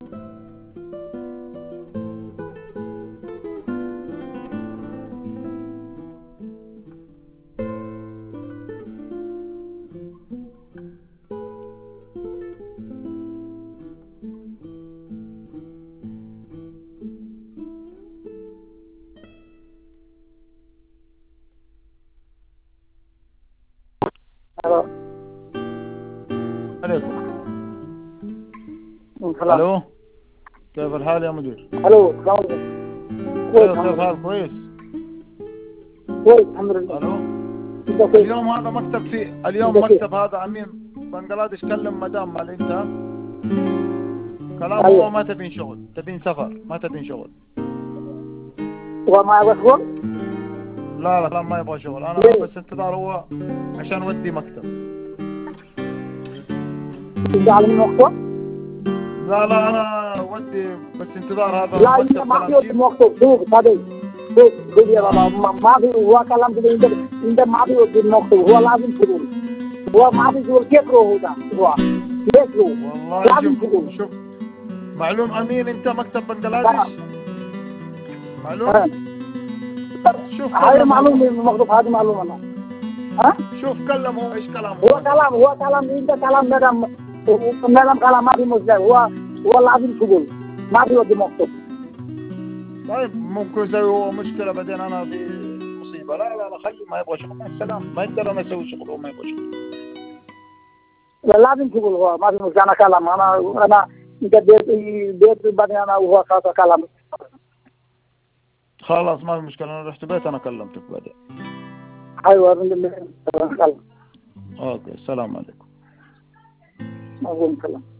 عليكم. سلام. الو، كيف الحال يا مدير؟ الو، السلام عليكم. كيف الحال؟ كويس كويس الحمد لله. الو، انت كيف؟ اليوم هذا مكتب اليوم انت كيف؟ مكتب هذا امين بنغلاديش كلم مدام مال انت كلامه ايوه. هو ما تبين شغل، تبين سفر، ما تبين شغل. هو ما يبغى شغل؟ لا لا ما يبغى شغل، انا ليه؟ بس انتظار هو عشان ودي مكتب. انت على المكتب؟ لا انا ودي بس انتظار هذا لا انت مكتب ما كلام في شيف. المكتب. شوف هذا شوف يا بابا، ما في. هو كلام كده. انت ما في المكتب. هو لازم شغل. هو ما في شغل. كيف هو ده؟ هو كيف هو؟ والله لازم شغل. شوف معلوم امين انت مكتب بنغلاديش معلوم. شوف هاي كلمه معلوم هو، المكتب. هذه معلومه انا. ها؟ شوف كلمه ايش كلامه هو كلام انت كلام مدام كلام ما في مشكله. هو لازم شغل. ما في ودي مكتب. طيب ممكن يسوي هو مشكلة بعدين أنا في مصيبة. لا خلي ما يبغى شغل مع السلامة، ما يقدر أنا أسوي شغل وما يبغى شغل. لا لازم شغل. هو ما في مشكله. انا كلام انا انت بيت بعدين انا وهو خلاص كلام. خلاص ما في مشكلة، أنا رحت بيت أنا كلمتك بعدين. ايوه كلام. أوكي السلام عليكم. ما هو كلام.